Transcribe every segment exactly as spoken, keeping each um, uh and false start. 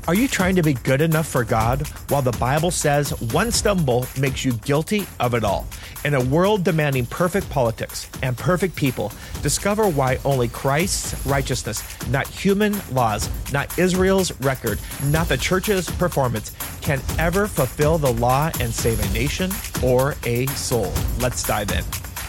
Are you trying to be good enough for God while the Bible says one stumble makes you guilty of it all? In a world demanding perfect politics and perfect people, discover why only Christ's righteousness, not human laws, not Israel's record, not the church's performance, can ever fulfill the law and save a nation or a soul. Let's dive in.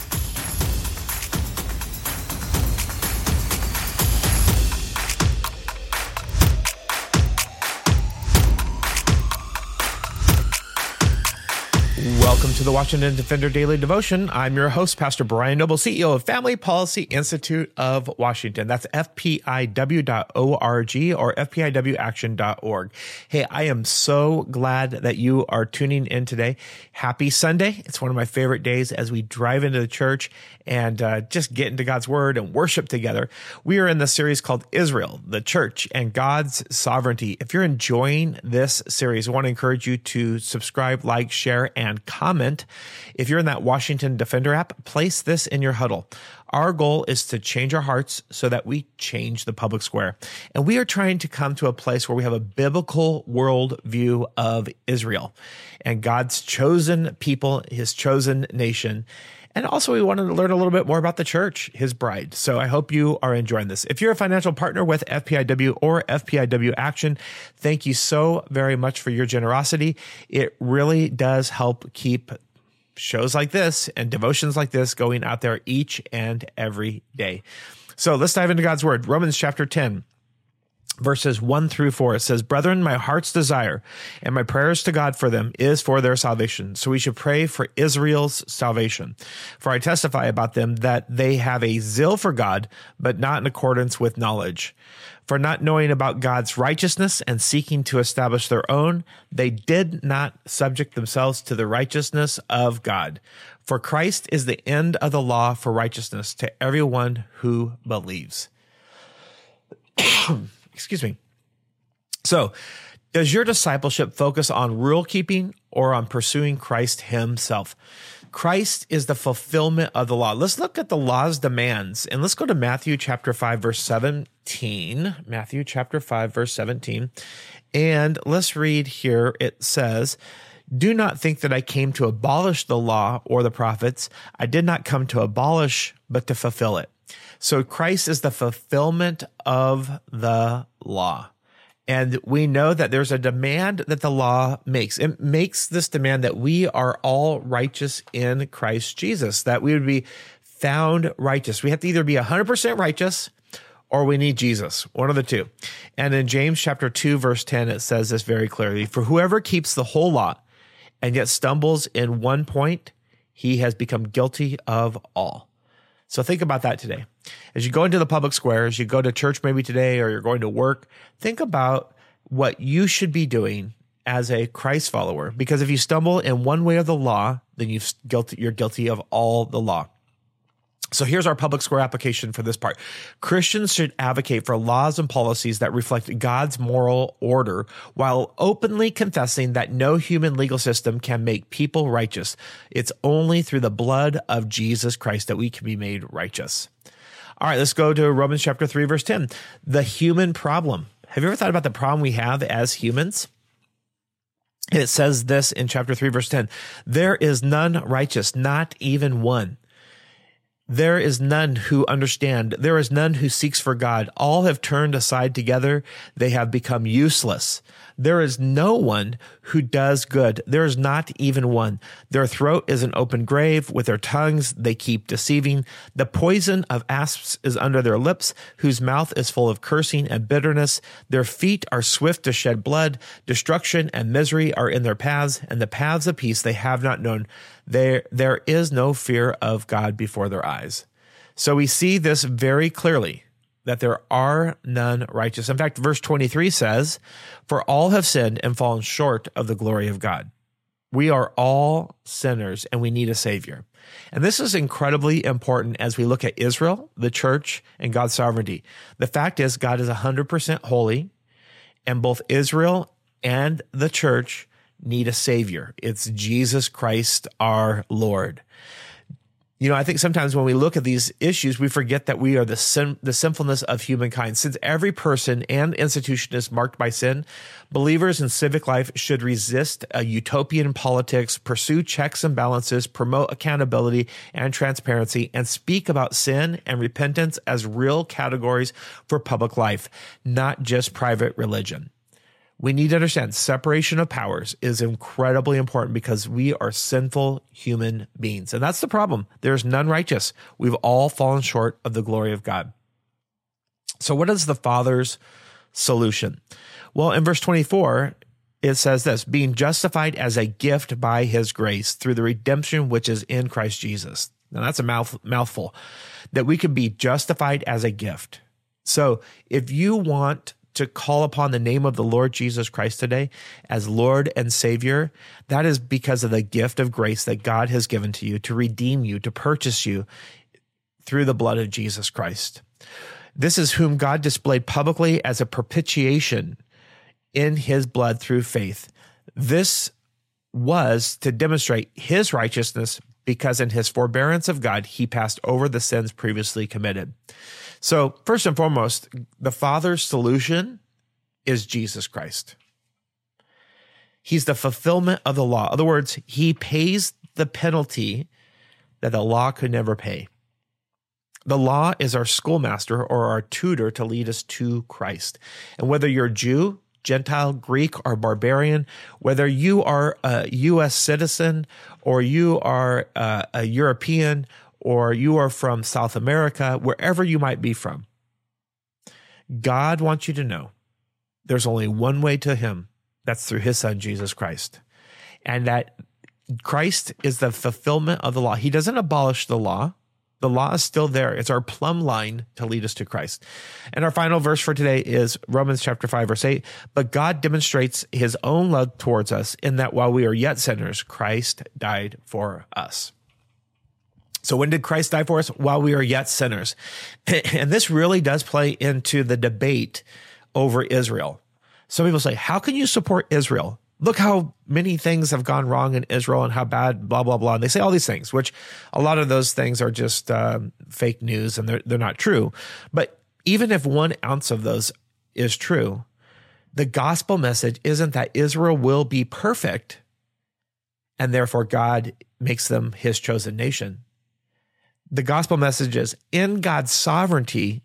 Welcome to the Washington Defender Daily Devotion. I'm your host, Pastor Brian Noble, C E O of Family Policy Institute of Washington. That's F P I W dot org or F P I W action dot org. Hey, I am so glad that you are tuning in today. Happy Sunday. It's one of my favorite days as we drive into the church and uh, just get into God's Word and worship together. We are in the series called Israel, the Church, and God's Sovereignty. If you're enjoying this series, I want to encourage you to subscribe, like, share, and comment. If you're in that Washington Defender app, place this in your huddle. Our goal is to change our hearts so that we change the public square. And we are trying to come to a place where we have a biblical worldview of Israel and God's chosen people, his chosen nation. And also, we wanted to learn a little bit more about the church, his bride. So I hope you are enjoying this. If you're a financial partner with F P I W or F P I W Action, thank you so very much for your generosity. It really does help keep shows like this and devotions like this going out there each and every day. So let's dive into God's Word. Romans chapter ten. Verses one through four, it says, "Brethren, my heart's desire and my prayers to God for them is for their salvation. So we should pray for Israel's salvation. For I testify about them that they have a zeal for God, but not in accordance with knowledge. For not knowing about God's righteousness and seeking to establish their own, they did not subject themselves to the righteousness of God. For Christ is the end of the law for righteousness to everyone who believes." Excuse me. So, does your discipleship focus on rule keeping or on pursuing Christ himself? Christ is the fulfillment of the law. Let's look at the law's demands, and let's go to Matthew chapter five, verse seventeen. Matthew chapter five, verse seventeen. And let's read here. It says, "Do not think that I came to abolish the law or the prophets. I did not come to abolish, but to fulfill it." So Christ is the fulfillment of the law. And we know that there's a demand that the law makes. It makes this demand that we are all righteous in Christ Jesus, that we would be found righteous. We have to either be one hundred percent righteous or we need Jesus, one of the two. And in James chapter two, verse ten, it says this very clearly, "For whoever keeps the whole law and yet stumbles in one point, he has become guilty of all." So think about that today. As you go into the public square, as you go to church maybe today, or you're going to work, think about what you should be doing as a Christ follower. Because if you stumble in one way of the law, then you've guilty, you're guilty of all the law. So here's our public square application for this part. Christians should advocate for laws and policies that reflect God's moral order while openly confessing that no human legal system can make people righteous. It's only through the blood of Jesus Christ that we can be made righteous. All right, let's go to Romans chapter three, verse ten. The human problem. Have you ever thought about the problem we have as humans? And it says this in chapter three, verse ten. "There is none righteous, not even one. There is none who understand. There is none who seeks for God. All have turned aside together. They have become useless. There is no one who does good. There is not even one. Their throat is an open grave. With their tongues they keep deceiving. The poison of asps is under their lips, whose mouth is full of cursing and bitterness. Their feet are swift to shed blood. Destruction and misery are in their paths, and the paths of peace they have not known. There, there is no fear of God before their eyes." So we see this very clearly, that there are none righteous. In fact, verse twenty-three says, "For all have sinned and fallen short of the glory of God." We are all sinners and we need a Savior. And this is incredibly important as we look at Israel, the church, and God's sovereignty. The fact is, God is one hundred percent holy, and both Israel and the church need a Savior. It's Jesus Christ, our Lord. You know, I think sometimes when we look at these issues, we forget that we are the sin, the sinfulness of humankind. Since every person and institution is marked by sin, believers in civic life should resist a utopian politics, pursue checks and balances, promote accountability and transparency, and speak about sin and repentance as real categories for public life, not just private religion. We need to understand separation of powers is incredibly important because we are sinful human beings. And that's the problem. There's none righteous. We've all fallen short of the glory of God. So what is the Father's solution? Well, in verse twenty-four, it says this, being justified as a gift by his grace through the redemption which is in Christ Jesus. Now that's a mouth, mouthful, that we can be justified as a gift. So if you want to call upon the name of the Lord Jesus Christ today as Lord and Savior, that is because of the gift of grace that God has given to you to redeem you, to purchase you through the blood of Jesus Christ. This is whom God displayed publicly as a propitiation in his blood through faith. This was to demonstrate his righteousness because in his forbearance of God, he passed over the sins previously committed. So first and foremost, the Father's solution is Jesus Christ. He's the fulfillment of the law. In other words, he pays the penalty that the law could never pay. The law is our schoolmaster or our tutor to lead us to Christ. And whether you're Jew, Gentile, Greek, or barbarian, whether you are a U S citizen or you are a, a European or you are from South America, wherever you might be from, God wants you to know there's only one way to him. That's through his son, Jesus Christ. And that Christ is the fulfillment of the law. He doesn't abolish the law. The law is still there. It's our plumb line to lead us to Christ. And our final verse for today is Romans chapter five, verse eight. But God demonstrates his own love towards us in that while we are yet sinners, Christ died for us. So when did Christ die for us? While we are yet sinners. And this really does play into the debate over Israel. Some people say, how can you support Israel? Look how many things have gone wrong in Israel and how bad, blah, blah, blah. And they say all these things, which a lot of those things are just um, fake news and they're, they're not true. But even if one ounce of those is true, the gospel message isn't that Israel will be perfect and therefore God makes them his chosen nation. The gospel message is in God's sovereignty,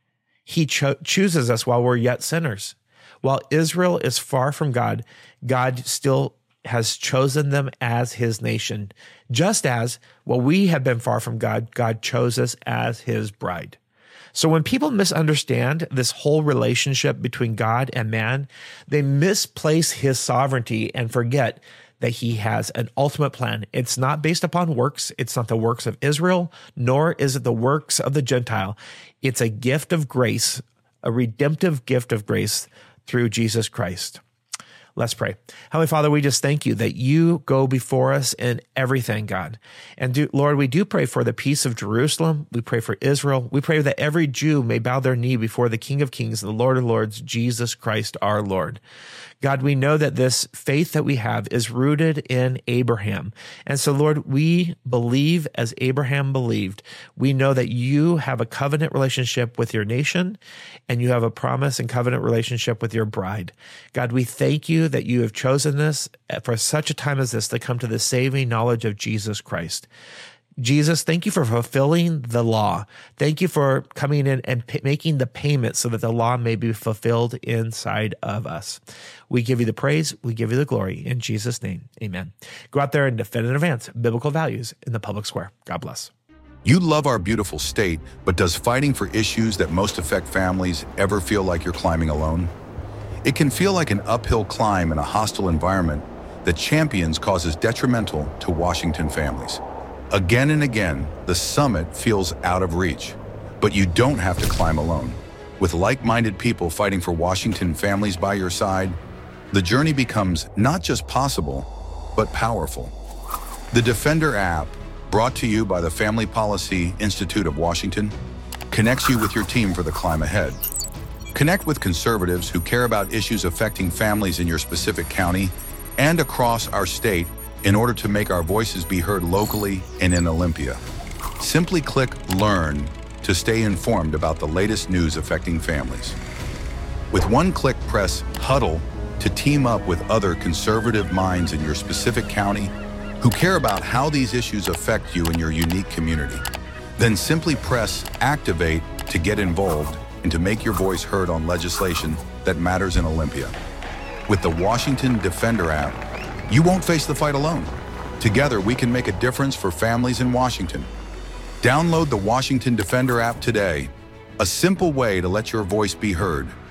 he cho- chooses us while we're yet sinners. While Israel is far from God, God still has chosen them as his nation, just as while we have been far from God, God chose us as his bride. So when people misunderstand this whole relationship between God and man, they misplace his sovereignty and forget that he has an ultimate plan. It's not based upon works. It's not the works of Israel, nor is it the works of the Gentile. It's a gift of grace, a redemptive gift of grace through Jesus Christ. Let's pray. Heavenly Father, we just thank you that you go before us in everything, God. And do, Lord, we do pray for the peace of Jerusalem. We pray for Israel. We pray that every Jew may bow their knee before the King of Kings, the Lord of Lords, Jesus Christ, our Lord. God, we know that this faith that we have is rooted in Abraham. And so, Lord, we believe as Abraham believed. We know that you have a covenant relationship with your nation, and you have a promise and covenant relationship with your bride. God, we thank you that you have chosen us for such a time as this to come to the saving knowledge of Jesus Christ. Jesus, thank you for fulfilling the law. Thank you for coming in and p- making the payment so that the law may be fulfilled inside of us. We give you the praise. We give you the glory. In Jesus' name, amen. Go out there and defend and advance biblical values in the public square. God bless. You love our beautiful state, but does fighting for issues that most affect families ever feel like you're climbing alone? It can feel like an uphill climb in a hostile environment that champions causes detrimental to Washington families. Again and again, the summit feels out of reach, but you don't have to climb alone. With like-minded people fighting for Washington families by your side, the journey becomes not just possible, but powerful. The Defender app, brought to you by the Family Policy Institute of Washington, connects you with your team for the climb ahead. Connect with conservatives who care about issues affecting families in your specific county and across our state in order to make our voices be heard locally and in Olympia. Simply click Learn to stay informed about the latest news affecting families. With one click, press Huddle to team up with other conservative minds in your specific county who care about how these issues affect you and your unique community. Then simply press Activate to get involved and to make your voice heard on legislation that matters in Olympia. With the Washington Defender app, you won't face the fight alone. Together, we can make a difference for families in Washington. Download the Washington Defender app today, a simple way to let your voice be heard